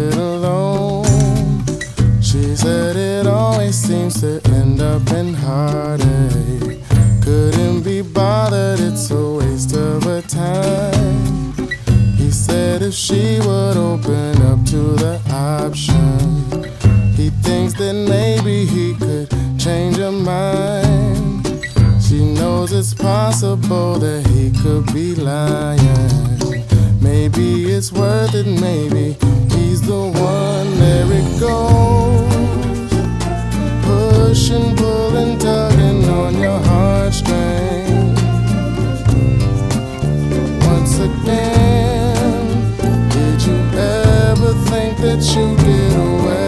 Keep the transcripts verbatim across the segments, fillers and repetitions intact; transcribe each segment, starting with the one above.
it alone. She said it always seems to end up in heartache. Couldn't be bothered, it's a waste of her time. He said if she would open up to the option, he thinks that maybe he could change her mind. She knows it's possible that he could be lying. Maybe it's worth it, maybe he's the one. There it goes, pushing, pulling, tugging on your heartstrings. Once again, did you ever think that you'd get away?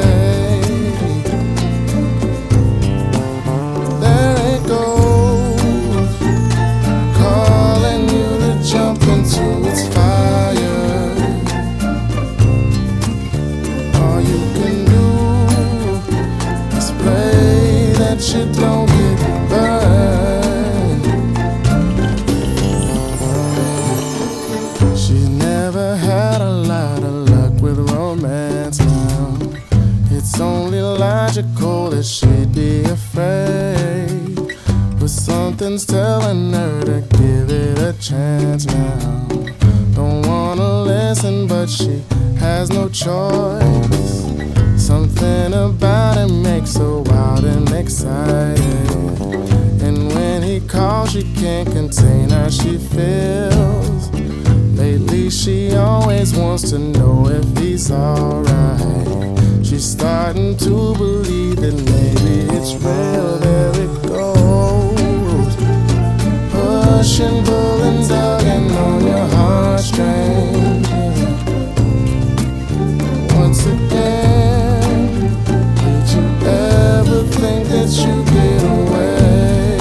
There it goes, calling you to jump into its fire. All you can do is pray that you don't get burned. She's never had a lot of luck with romance now. It's only logical that she'd be afraid, but something's telling her to give it a chance now. Don't wanna listen, but she has no choice. Something about him makes her wild and excited, and when he calls she can't contain how she feels. Lately she always wants to know if he's alright. She's starting to believe that maybe it's real. There it goes, pushing, pulling, tugging on your heartstrings. Once again, did you ever think that you'd get away?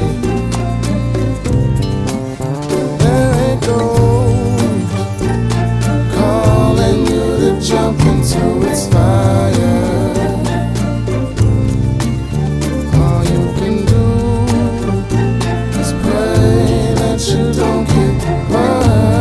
There it goes, calling you to jump into its fire. All you can do is pray that you don't get burned.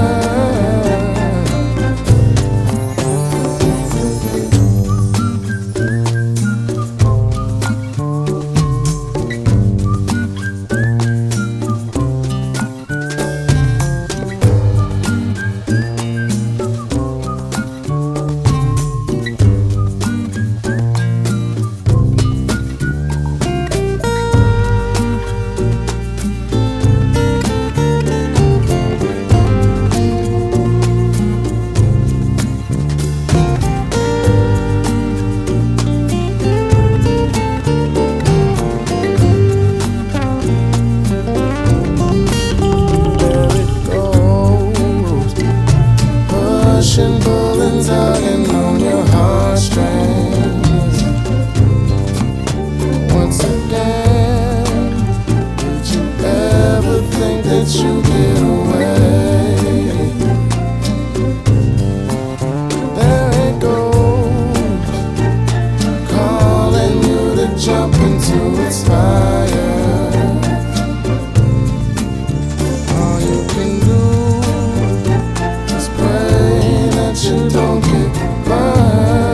Pushing, pulling, tugging on your heartstrings. Once again, did you ever think that you'd get away? There it goes, calling you to jump into its fire. All you can do is pray that you don't get burned.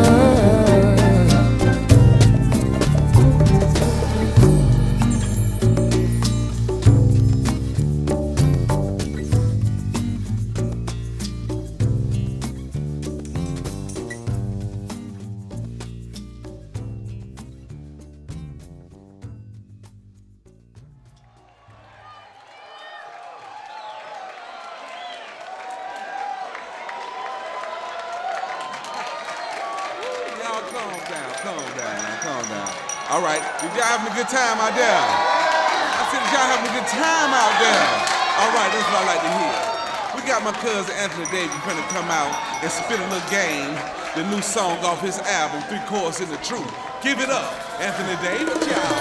Calm down, calm down, calm down. All right, did y'all having a good time out there? I said, did y'all having a good time out there? All right, that's what I like to hear. We got my cousin Anthony Davis finna come out and spit a little game, the new song off his album, Three Chords in the Truth. Give it up, Anthony Davis, y'all.